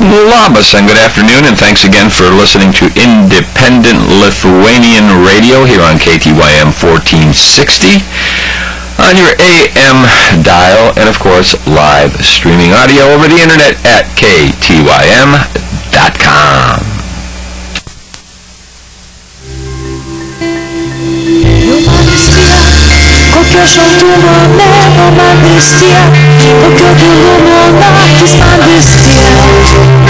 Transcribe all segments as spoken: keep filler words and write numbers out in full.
Labas and good afternoon, and thanks again for listening to Independent Lithuanian Radio here on K T Y M fourteen sixty on your A M dial, and of course live streaming audio over the internet at K T Y M dot com. Kokio šaltumo nebo man vis tiek, kokio gilumo naktis man vis tiek.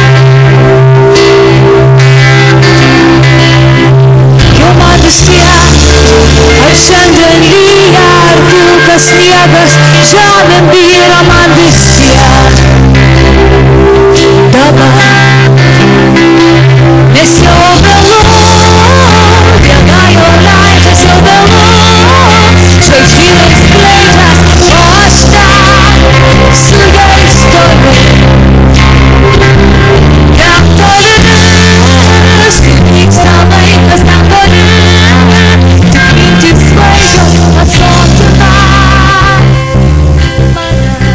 Jo man vis tiek, ar šiandien lyja, ar pilkas sniegas, žemėn byra man vis tiek. Dabar, nes jau vėlu, viena jo laikas jau vėlu. Žvaigždynas skleidžias, o aš ten su jais toliau. Ten toli, kaip vyksta laikas, ten toli, tik mintys svaigios atsotina mane.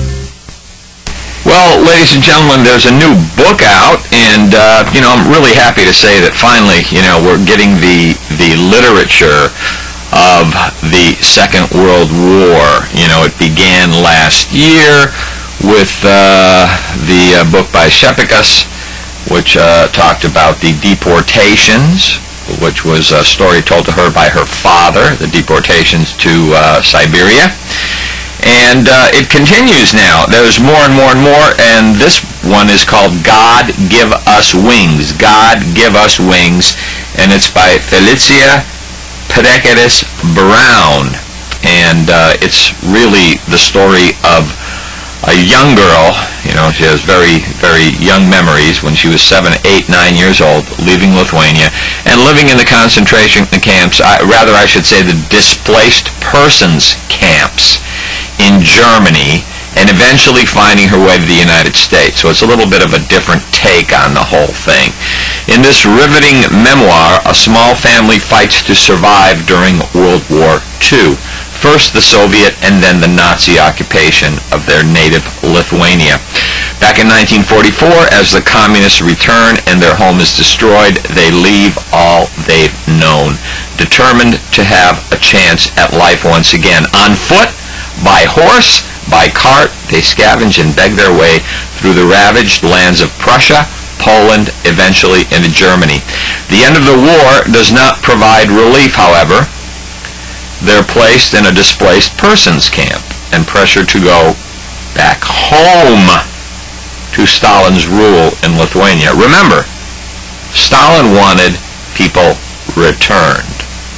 Well, ladies and gentlemen, there's a new book out, and, uh, you know, I'm really happy to say that finally, you know, we're getting the, the literature of the Second World War. You know, it began last year with uh, the uh, book by Šepekas, which uh, talked about the deportations, which was a story told to her by her father, the deportations to uh, Siberia. And uh, it continues now. There's more and more and more, and this one is called God Give Us Wings. God Give Us Wings, and it's by Felicia Perequeres Brown, and uh, it's really the story of a young girl. You know, she has very, very young memories when she was seven, eight, nine years old, leaving Lithuania and living in the concentration camps, I, rather I should say the displaced persons camps in Germany, and eventually finding her way to the United States. So it's a little bit of a different take on the whole thing. In this riveting memoir, a small family fights to survive during World War Two. First the Soviet and then the Nazi occupation of their native Lithuania. Back in nineteen forty-four, as the communists return and their home is destroyed, they leave all they've known, determined to have a chance at life once again. On foot, by horse, by cart, they scavenge and beg their way through the ravaged lands of Prussia, Poland, eventually into Germany. The end of the war does not provide relief, however. They're placed in a displaced persons camp and pressured to go back home to Stalin's rule in Lithuania. Remember, Stalin wanted people returned.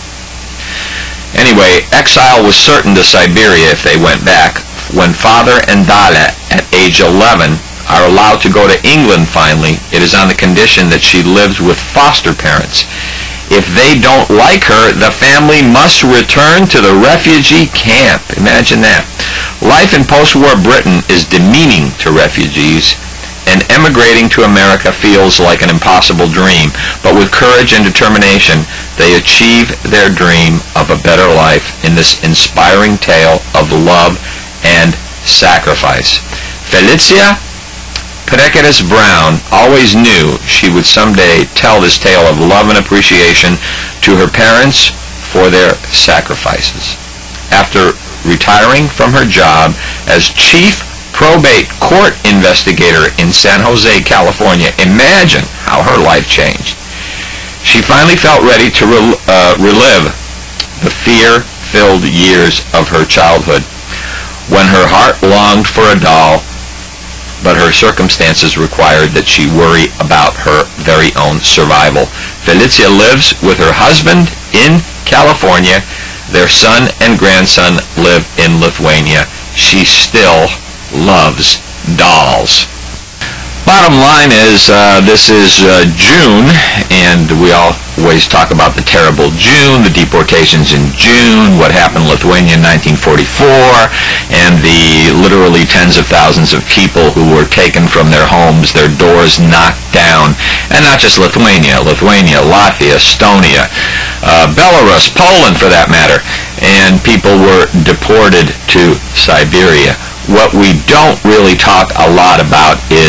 Anyway, exile was certain to Siberia if they went back. When Father and Dalia, at age eleven, are allowed to go to England finally, it is on the condition that she lives with foster parents. If they don't like her, the family must return to the refugee camp. Imagine that. Life in post-war Britain is demeaning to refugees, and emigrating to America feels like an impossible dream. But with courage and determination, they achieve their dream of a better life in this inspiring tale of love and sacrifice. Felicia Perequeres Brown always knew she would someday tell this tale of love and appreciation to her parents for their sacrifices. After retiring from her job as chief probate court investigator in San Jose, California, imagine how her life changed. She finally felt ready to rel- uh, relive the fear-filled years of her childhood, when her heart longed for a doll, but her circumstances required that she worry about her very own survival. Felicia lives with her husband in California. Their son and grandson live in Lithuania. She still loves dolls. Bottom line is, uh, this is uh, June, and we always talk about the terrible June, the deportations in June, what happened in Lithuania in nineteen forty-four, and the literally tens of thousands of people who were taken from their homes, their doors knocked down, and not just Lithuania, Lithuania, Latvia, Estonia, uh, Belarus, Poland for that matter, and people were deported to Siberia. What we don't really talk a lot about is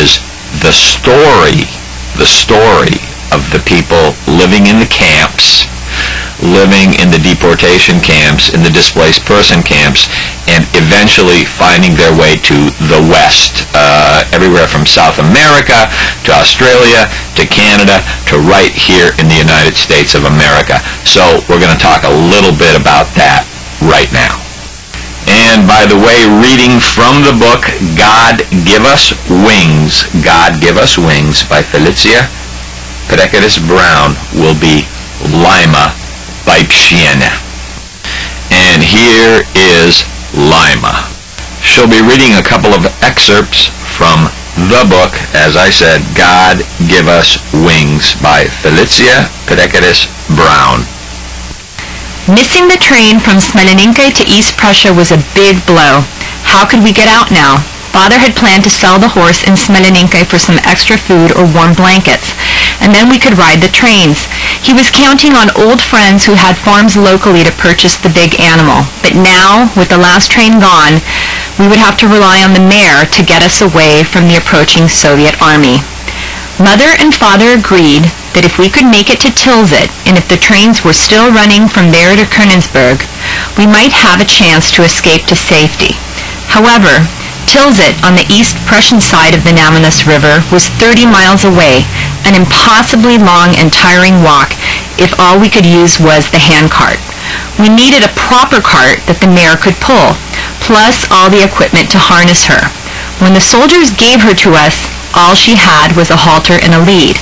the story, the story of the people living in the camps, living in the deportation camps, in the displaced person camps, and eventually finding their way to the West, uh, everywhere from South America to Australia to Canada to right here in the United States of America. So we're going to talk a little bit about that right now. And by the way, reading from the book God Give Us Wings, God Give Us Wings by Felicia Precatus Brown will be Lima by Chiena. And here is Lima. She'll be reading a couple of excerpts from the book, as I said, God Give Us Wings by Felicia Precatus Brown. Missing the train from Smeleninka to East Prussia was a big blow. How could we get out now? Father had planned to sell the horse in Smeleninka for some extra food or warm blankets, and then we could ride the trains. He was counting on old friends who had farms locally to purchase the big animal. But now, with the last train gone, we would have to rely on the mare to get us away from the approaching Soviet army. Mother and Father agreed that if we could make it to Tilsit, and if the trains were still running from there to Königsberg, we might have a chance to escape to safety. However, Tilsit, on the East Prussian side of the Nemunas River, was thirty miles away, an impossibly long and tiring walk if all we could use was the handcart. We needed a proper cart that the mare could pull, plus all the equipment to harness her. When the soldiers gave her to us, all she had was a halter and a lead.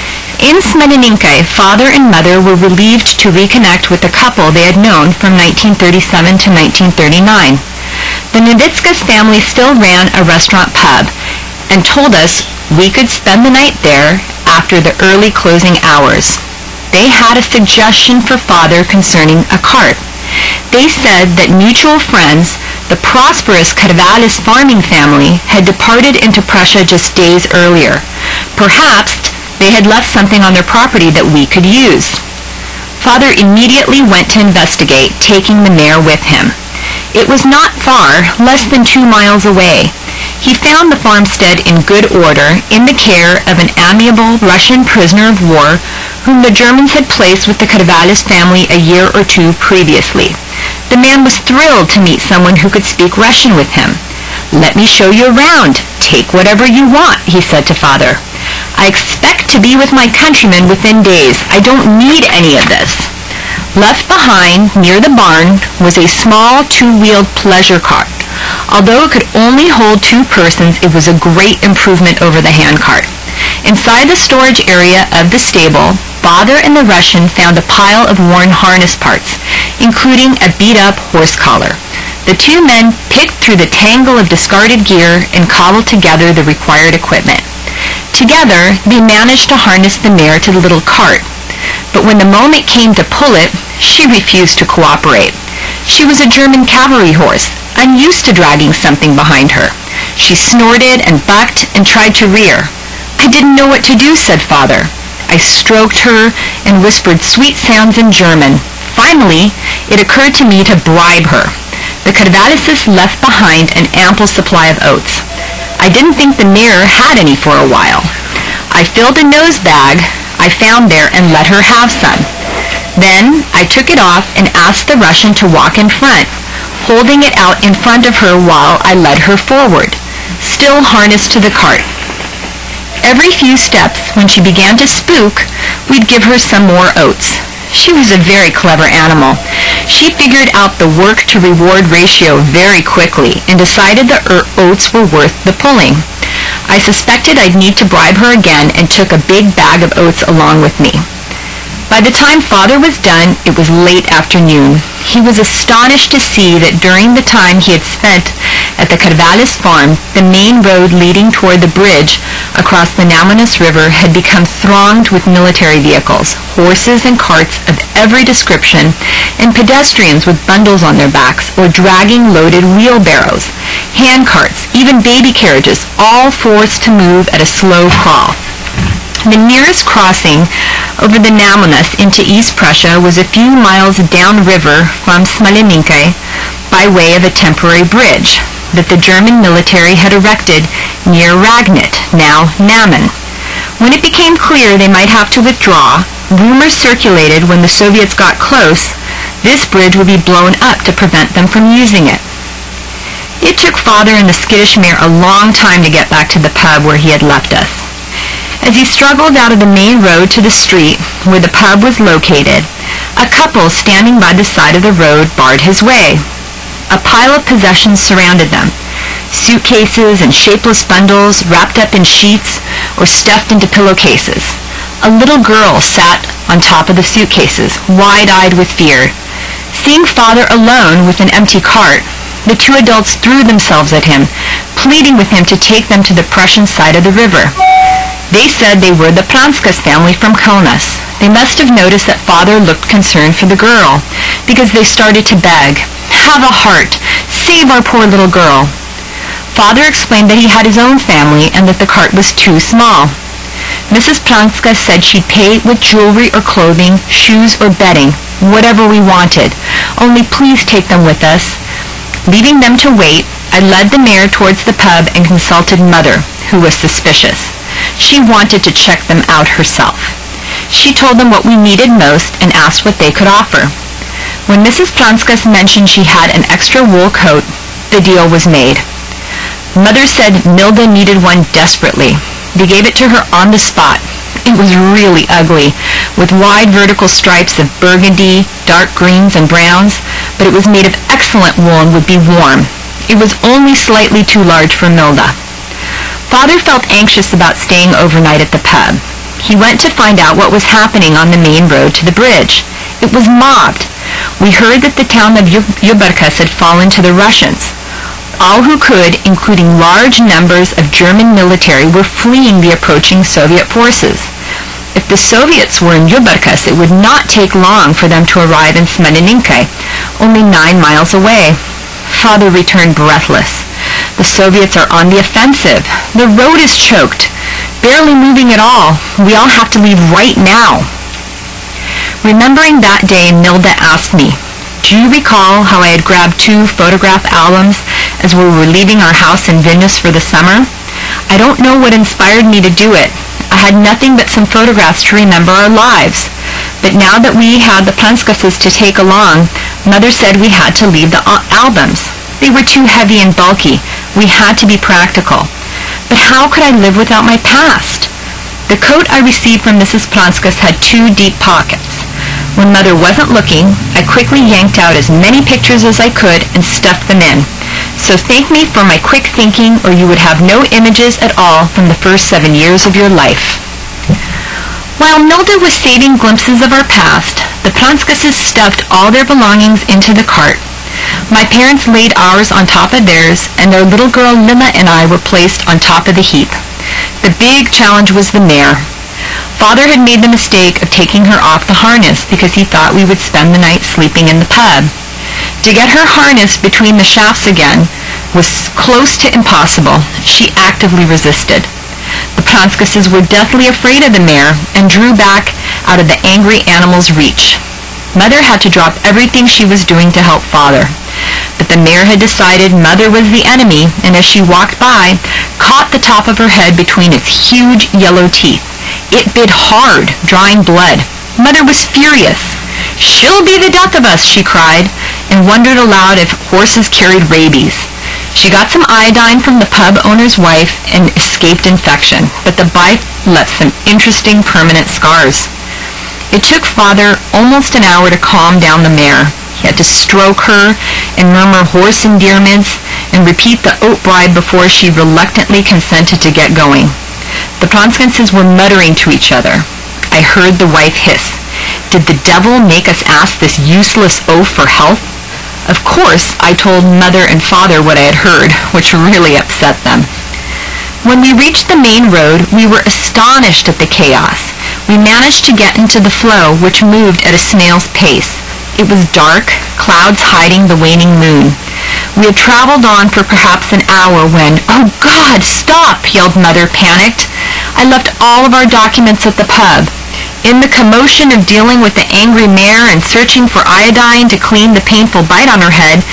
In Smeleninka, Father and Mother were relieved to reconnect with the couple they had known from nineteen thirty-seven to nineteen thirty-nine. The Novitskas family still ran a restaurant pub and told us we could spend the night there after the early closing hours. They had a suggestion for Father concerning a cart. They said that mutual friends, the prosperous Karvalis farming family, had departed into Prussia just days earlier. Perhaps they had left something on their property that we could use. Father immediately went to investigate, taking the mare with him. It was not far, less than two miles away. He found the farmstead in good order, in the care of an amiable Russian prisoner of war whom the Germans had placed with the Karvalis family a year or two previously. The man was thrilled to meet someone who could speak Russian with him. "Let me show you around. Take whatever you want," he said to Father. "I expect to be with my countrymen within days. I don't need any of this." Left behind, near the barn, was a small two-wheeled pleasure cart. Although it could only hold two persons, it was a great improvement over the handcart. Inside the storage area of the stable, Father and the Russian found a pile of worn harness parts, including a beat-up horse collar. The two men picked through the tangle of discarded gear and cobbled together the required equipment. Together, they managed to harness the mare to the little cart. But when the moment came to pull it, she refused to cooperate. She was a German cavalry horse, unused to dragging something behind her. She snorted and bucked and tried to rear. "I didn't know what to do," said Father. I stroked her and whispered sweet sounds in German. Finally, it occurred to me to bribe her. The Karvalises left behind an ample supply of oats. I didn't think the mare had any for a while. I filled a nose bag I found there and let her have some. Then I took it off and asked the Russian to walk in front, holding it out in front of her while I led her forward, still harnessed to the cart. Every few steps, when she began to spook, we'd give her some more oats. She was a very clever animal. She figured out the work-to-reward ratio very quickly and decided the er- oats were worth the pulling. I suspected I'd need to bribe her again and took a big bag of oats along with me. By the time Father was done, it was late afternoon. He was astonished to see that during the time he had spent at the Karvalis farm, the main road leading toward the bridge across the Nemunas River had become thronged with military vehicles, horses and carts of every description, and pedestrians with bundles on their backs or dragging loaded wheelbarrows, hand carts, even baby carriages, all forced to move at a slow crawl. The nearest crossing over the Nemunas into East Prussia was a few miles downriver from Smeleninka by way of a temporary bridge. that the German military had erected near Ragnit, now Namen. When it became clear they might have to withdraw, rumors circulated when the Soviets got close, this bridge would be blown up to prevent them from using it. It took Father and the skittish mare a long time to get back to the pub where he had left us. As he struggled out of the main road to the street where the pub was located, a couple standing by the side of the road barred his way. A pile of possessions surrounded them. Suitcases and shapeless bundles wrapped up in sheets or stuffed into pillowcases. A little girl sat on top of the suitcases, wide-eyed with fear. Seeing Father alone with an empty cart, the two adults threw themselves at him, pleading with him to take them to the Prussian side of the river. They said they were the Pranskas family from Kaunas. They must have noticed that Father looked concerned for the girl, because they started to beg, "Have a heart! Save our poor little girl!" Father explained that he had his own family and that the cart was too small. Missus Pranska said she'd pay with jewelry or clothing, shoes or bedding, whatever we wanted. Only please take them with us. Leaving them to wait, I led the mare towards the pub and consulted Mother, who was suspicious. She wanted to check them out herself. She told them what we needed most and asked what they could offer. When Missus Pranskas mentioned she had an extra wool coat, the deal was made. Mother said Nilda needed one desperately. They gave it to her on the spot. It was really ugly, with wide vertical stripes of burgundy, dark greens, and browns, but it was made of excellent wool and would be warm. It was only slightly too large for Nilda. Father felt anxious about staying overnight at the pub. He went to find out what was happening on the main road to the bridge. It was mobbed. We heard that the town of Yubarkas had fallen to the Russians. All who could, including large numbers of German military, were fleeing the approaching Soviet forces. If the Soviets were in Yubarkas, it would not take long for them to arrive in Smelinink, only nine miles away. Father returned breathless. The Soviets are on the offensive. The road is choked. Barely moving at all. We all have to leave right now. Remembering that day, Nilda asked me, "Do you recall how I had grabbed two photograph albums as we were leaving our house in Vilnius for the summer? I don't know what inspired me to do it. I had nothing but some photographs to remember our lives. But now that we had the Pranskases to take along, Mother said we had to leave the albums. They were too heavy and bulky. We had to be practical. But how could I live without my past?" The coat I received from Missus Pranskas had two deep pockets. When Mother wasn't looking, I quickly yanked out as many pictures as I could and stuffed them in. So thank me for my quick thinking, or you would have no images at all from the first seven years of your life. While Nilda was saving glimpses of our past, the Pranskases stuffed all their belongings into the cart. My parents laid ours on top of theirs, and their little girl Lila and I were placed on top of the heap. The big challenge was the mare. Father had made the mistake of taking her off the harness because he thought we would spend the night sleeping in the pub. To get her harnessed between the shafts again was close to impossible. She actively resisted. The Pranskases were deathly afraid of the mare and drew back out of the angry animal's reach. Mother had to drop everything she was doing to help Father. But the mare had decided Mother was the enemy, and as she walked by, caught the top of her head between its huge yellow teeth. It bit hard, drawing blood. Mother was furious. "She'll be the death of us," she cried, and wondered aloud if horses carried rabies. She got some iodine from the pub owner's wife and escaped infection, but the bite left some interesting permanent scars. It took Father almost an hour to calm down the mare. He had to stroke her and murmur horse endearments and repeat the oat bribe before she reluctantly consented to get going. The Pranskases were muttering to each other. I heard the wife hiss, "Did the devil make us ask this useless oaf for help?" Of course, I told Mother and Father what I had heard, which really upset them. When we reached the main road, we were astonished at the chaos. We managed to get into the flow, which moved at a snail's pace. It was dark, clouds hiding the waning moon. We had traveled on for perhaps an hour when, "Oh God, stop!" yelled Mother, panicked. I left all of our documents at the pub. In the commotion of dealing with the angry mare and searching for iodine to clean the painful bite on her head,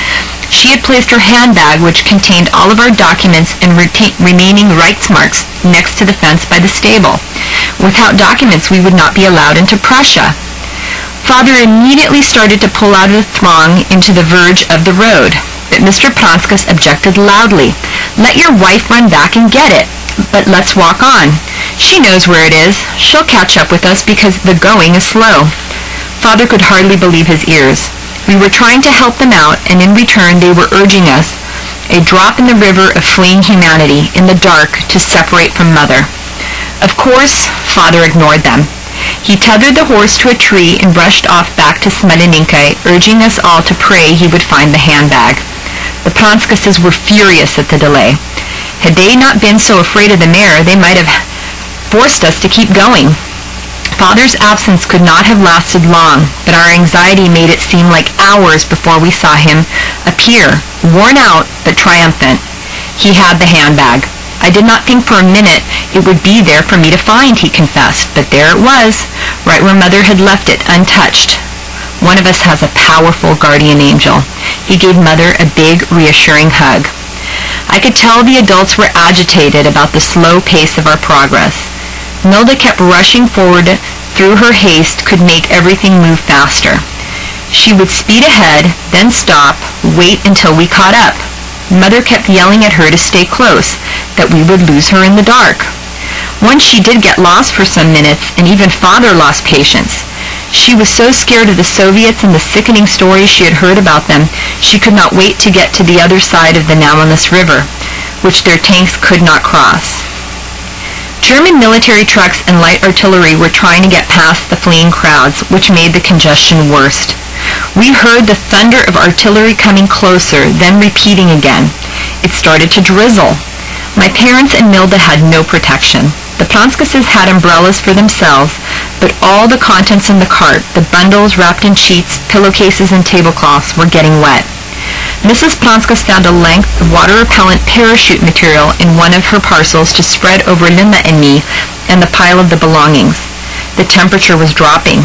She had placed her handbag, which contained all of our documents and reta- remaining Reichsmarks, next to the fence by the stable. Without documents, we would not be allowed into Prussia. Father immediately started to pull out of the throng into the verge of the road, but Mister Pranskas objected loudly. "Let your wife run back and get it, but let's walk on. She knows where it is. She'll catch up with us because the going is slow." Father could hardly believe his ears. We were trying to help them out, and in return they were urging us, a drop in the river of fleeing humanity, in the dark, to separate from Mother. Of course, Father ignored them. He tethered the horse to a tree and rushed off back to Smeleninka, urging us all to pray he would find the handbag. The Pranskases were furious at the delay. Had they not been so afraid of the mare, they might have forced us to keep going. Father's absence could not have lasted long, but our anxiety made it seem like hours before we saw him appear, worn out but triumphant. He had the handbag. I did not think for a minute it would be there for me to find, he confessed, but there it was, right where Mother had left it, untouched. One of us has a powerful guardian angel. He gave Mother a big, reassuring hug. I could tell the adults were agitated about the slow pace of our progress. Milda kept rushing forward through her haste could make everything move faster. She would speed ahead, then stop, wait until we caught up. Mother kept yelling at her to stay close, that we would lose her in the dark. Once she did get lost for some minutes, and even Father lost patience. She was so scared of the Soviets and the sickening stories she had heard about them, she could not wait to get to the other side of the Namanas River, which their tanks could not cross. German military trucks and light artillery were trying to get past the fleeing crowds, which made the congestion worse. We heard the thunder of artillery coming closer, then repeating again. It started to drizzle. My parents and Milda had no protection. The Pranskases had umbrellas for themselves, but all the contents in the cart, the bundles wrapped in sheets, pillowcases, and tablecloths, were getting wet. Missus Pranskas found a length of water-repellent parachute material in one of her parcels to spread over Lima and me and the pile of the belongings. The temperature was dropping.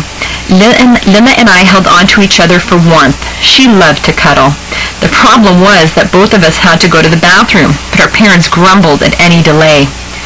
Lima and I held on to each other for warmth. She loved to cuddle. The problem was that both of us had to go to the bathroom, but our parents grumbled at any delay.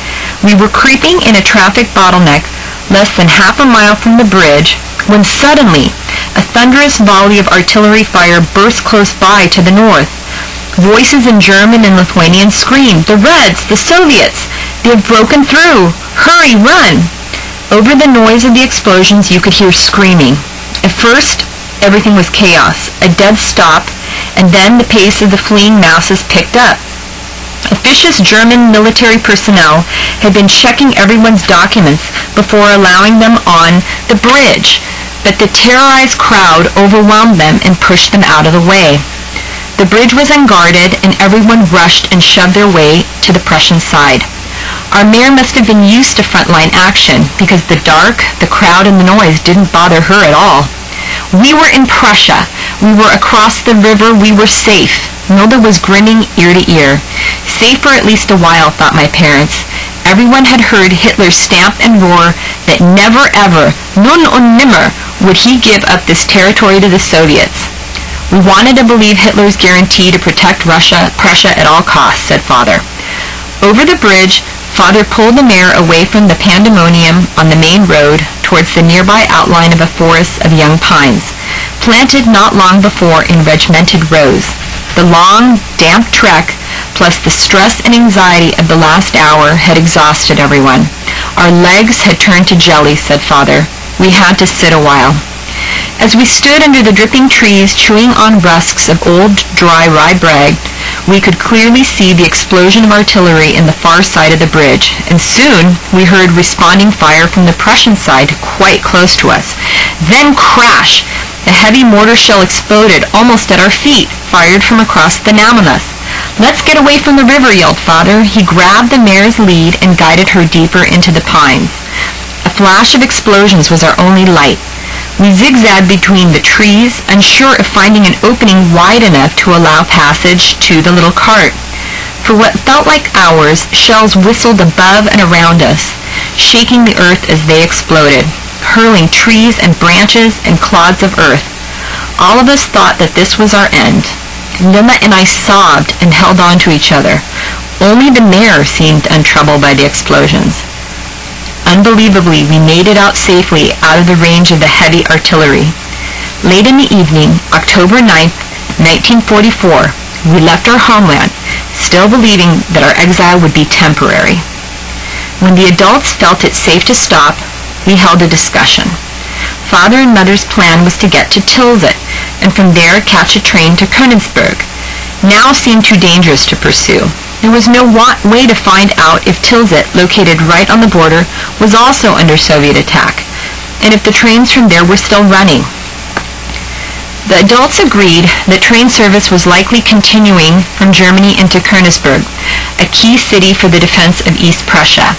We were creeping in a traffic bottleneck less than half a mile from the bridge when suddenly a thunderous volley of artillery fire burst close by to the north. Voices in German and Lithuanian screamed, "The Reds! The Soviets! They have broken through! Hurry, run!" Over the noise of the explosions, you could hear screaming. At first, everything was chaos, a dead stop, and then the pace of the fleeing masses picked up. Officious German military personnel had been checking everyone's documents before allowing them on the bridge, but the terrorized crowd overwhelmed them and pushed them out of the way. The bridge was unguarded, and everyone rushed and shoved their way to the Prussian side. Our mayor must have been used to frontline action, because the dark, the crowd, and the noise didn't bother her at all. We were in Prussia. We were across the river. We were safe. Milda was grinning ear to ear. Safe for at least a while, thought my parents. Everyone had heard Hitler stamp and roar that never ever, nun und nimmer, would he give up this territory to the Soviets. We wanted to believe Hitler's guarantee to protect Russia, Prussia at all costs, said Father. Over the bridge, Father pulled the mare away from the pandemonium on the main road towards the nearby outline of a forest of young pines, planted not long before in regimented rows. The long, damp trek, plus the stress and anxiety of the last hour, had exhausted everyone. Our legs had turned to jelly, said Father. We had to sit a while. As we stood under the dripping trees, chewing on rusks of old, dry rye bread, we could clearly see the explosion of artillery in the far side of the bridge, and soon we heard responding fire from the Prussian side quite close to us. Then crash! A heavy mortar shell exploded almost at our feet, fired from across the Namanas. "Let's get away from the river," yelled Father. He grabbed the mare's lead and guided her deeper into the pines. A flash of explosions was our only light. We zigzagged between the trees, unsure of finding an opening wide enough to allow passage to the little cart. For what felt like hours, shells whistled above and around us, shaking the earth as they exploded, hurling trees and branches and clods of earth. All of us thought that this was our end. Lima and I sobbed and held on to each other. Only the mare seemed untroubled by the explosions. Unbelievably, we made it out safely out of the range of the heavy artillery. Late in the evening, October ninth, nineteen forty-four, we left our homeland, still believing that our exile would be temporary. When the adults felt it safe to stop, we held a discussion. Father and Mother's plan was to get to Tilsit, and from there catch a train to Königsberg. Now seemed too dangerous to pursue. There was no wa- way to find out if Tilsit, located right on the border, was also under Soviet attack, and if the trains from there were still running. The adults agreed that train service was likely continuing from Germany into Königsberg, a key city for the defense of East Prussia.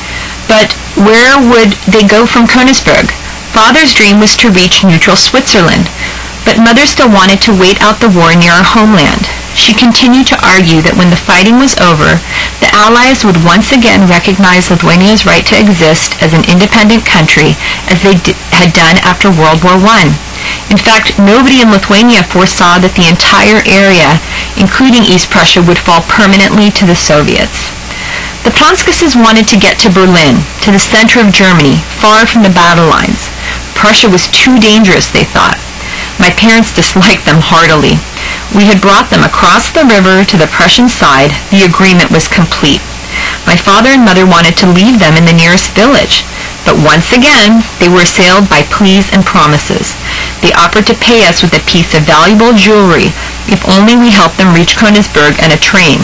But where would they go from Königsberg? Father's dream was to reach neutral Switzerland, but Mother still wanted to wait out the war near our homeland. She continued to argue that when the fighting was over, the Allies would once again recognize Lithuania's right to exist as an independent country as they d- had done after World War One. In fact, nobody in Lithuania foresaw that the entire area, including East Prussia, would fall permanently to the Soviets. The Pranskises wanted to get to Berlin, to the center of Germany, far from the battle lines. Prussia was too dangerous, they thought. My parents disliked them heartily. We had brought them across the river to the Prussian side. The agreement was complete. My father and mother wanted to leave them in the nearest village. But once again, they were assailed by pleas and promises. They offered to pay us with a piece of valuable jewelry if only we helped them reach Königsberg and a train.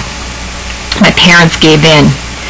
My parents gave in.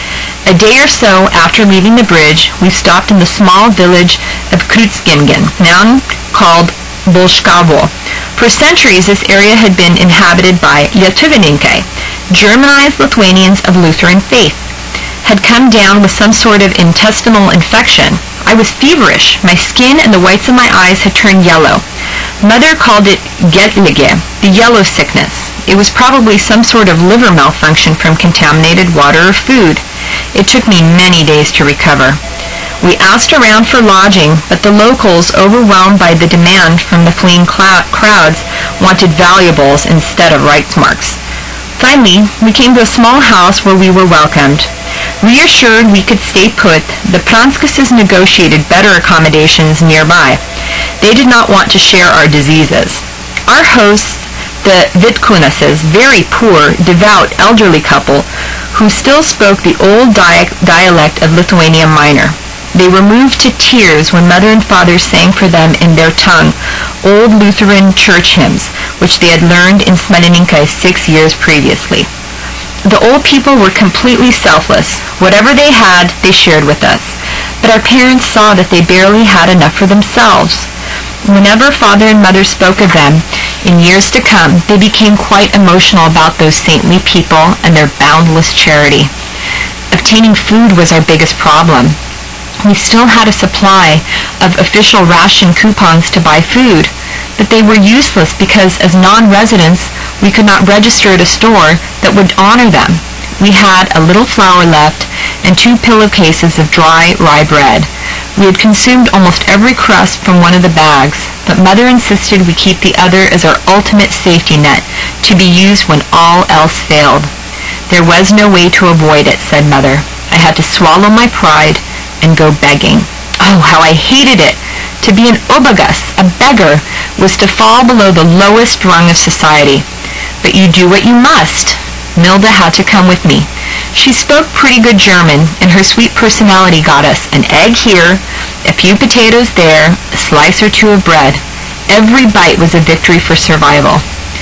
A day or so after leaving the bridge, we stopped in the small village of Kreuzgingen, now called Bolshkovo. For centuries, this area had been inhabited by Lietuvininkai, Germanized Lithuanians of Lutheran faith. Had come down with some sort of intestinal infection. I was feverish. My skin and the whites of my eyes had turned yellow. Mother called it Gettlige, the yellow sickness. It was probably some sort of liver malfunction from contaminated water or food. It took me many days to recover. We asked around for lodging, but the locals, overwhelmed by the demand from the fleeing clou- crowds, wanted valuables instead of Reichsmarks. Finally, we came to a small house where we were welcomed. Reassured we could stay put, the Pranskises negotiated better accommodations nearby. They did not want to share our diseases. Our hosts, the Vitkunases, very poor, devout, elderly couple, who still spoke the old dia- dialect of Lithuania Minor. They were moved to tears when Mother and Father sang for them in their tongue old Lutheran church hymns, which they had learned in Smeleninka six years previously. The old people were completely selfless. Whatever they had, they shared with us. But our parents saw that they barely had enough for themselves. Whenever Father and Mother spoke of them, in years to come, they became quite emotional about those saintly people and their boundless charity. Obtaining food was our biggest problem. We still had a supply of official ration coupons to buy food, but they were useless because as non-residents, we could not register at a store that would honor them. We had a little flour left and two pillowcases of dry rye bread. We had consumed almost every crust from one of the bags, but Mother insisted we keep the other as our ultimate safety net, to be used when all else failed. There was no way to avoid it, said Mother. I had to swallow my pride and go begging. Oh, how I hated it! To be an obagus, a beggar, was to fall below the lowest rung of society. But you do what you must. Milda had to come with me. She spoke pretty good German, and her sweet personality got us an egg here, a few potatoes there, a slice or two of bread. Every bite was a victory for survival.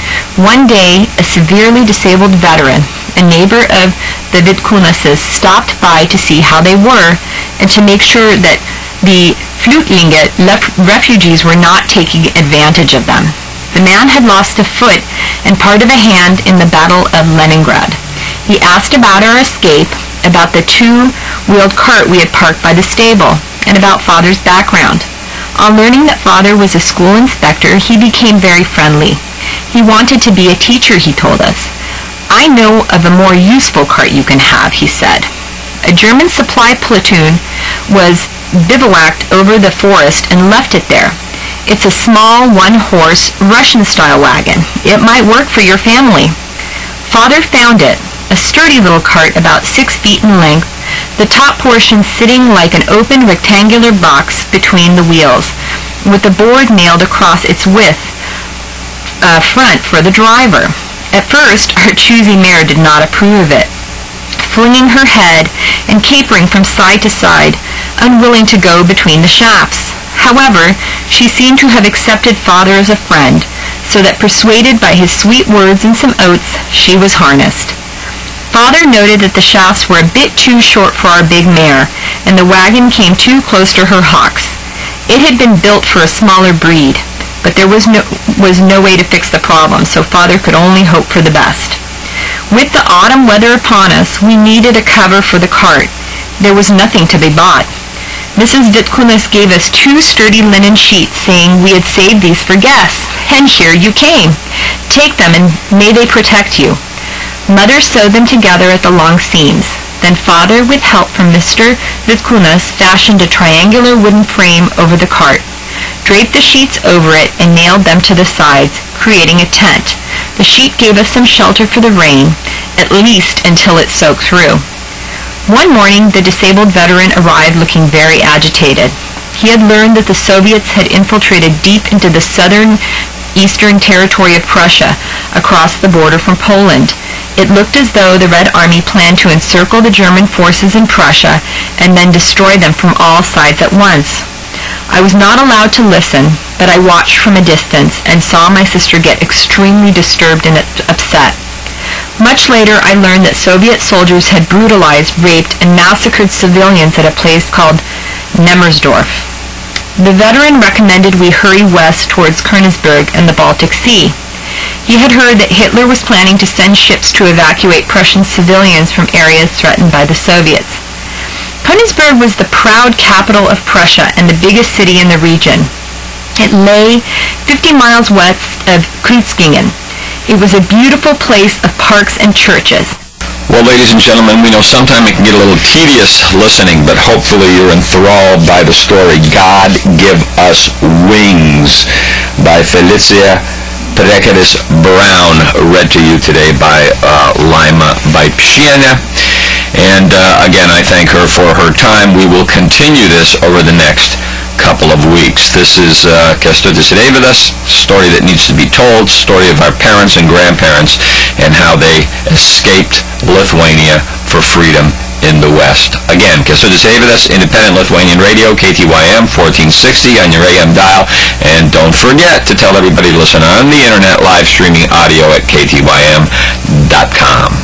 One day, a severely disabled veteran, a neighbor of the Vitkunases, stopped by to see how they were and to make sure that the Flüchtlinge refugees were not taking advantage of them. The man had lost a foot and part of a hand in the Battle of Leningrad. He asked about our escape, about the two-wheeled cart we had parked by the stable, and about Father's background. On learning that Father was a school inspector, he became very friendly. He wanted to be a teacher, he told us. I know of a more useful cart you can have, he said. A German supply platoon was bivouacked over the forest and left it there. It's a small, one-horse, Russian-style wagon. It might work for your family. Father found it, a sturdy little cart about six feet in length, the top portion sitting like an open rectangular box between the wheels, with the board nailed across its width uh, front for the driver. At first, our choosy mare did not approve of it, flinging her head and capering from side to side, unwilling to go between the shafts. However, she seemed to have accepted Father as a friend, so that persuaded by his sweet words and some oats, she was harnessed. Father noted that the shafts were a bit too short for our big mare, and the wagon came too close to her hocks. It had been built for a smaller breed, but there was no, was no way to fix the problem, so Father could only hope for the best. With the autumn weather upon us, we needed a cover for the cart. There was nothing to be bought. Missus Vitkunas gave us two sturdy linen sheets, saying we had saved these for guests, and here you came. Take them, and may they protect you. Mother sewed them together at the long seams. Then Father, with help from Mister Vitkunas, fashioned a triangular wooden frame over the cart, draped the sheets over it, and nailed them to the sides, creating a tent. The sheet gave us some shelter for the rain, at least until it soaked through. One morning, the disabled veteran arrived looking very agitated. He had learned that the Soviets had infiltrated deep into the southern eastern territory of Prussia, across the border from Poland. It looked as though the Red Army planned to encircle the German forces in Prussia and then destroy them from all sides at once. I was not allowed to listen, but I watched from a distance and saw my sister get extremely disturbed and upset. Much later, I learned that Soviet soldiers had brutalized, raped, and massacred civilians at a place called Nemmersdorf. The veteran recommended we hurry west towards Königsberg and the Baltic Sea. He had heard that Hitler was planning to send ships to evacuate Prussian civilians from areas threatened by the Soviets. Königsberg was the proud capital of Prussia and the biggest city in the region. It lay fifty miles west of Kreuzlingen. It was a beautiful place of parks and churches. Well, ladies and gentlemen, we know sometimes it can get a little tedious listening, but hopefully you're enthralled by the story God Give Us Wings by Felicia Perekadis Brown, read to you today by uh, Lima Bipshina. And uh, again, I thank her for her time. We will continue this over the next couple of weeks. This is uh, Kęstutis Reivydas, story that needs to be told, story of our parents and grandparents and how they escaped Lithuania for freedom in the West. Again, Kęstutis Reivydas, Independent Lithuanian Radio, K T Y M fourteen sixty on your A M dial. And don't forget to tell everybody to listen on the internet live streaming audio at K T Y M dot com.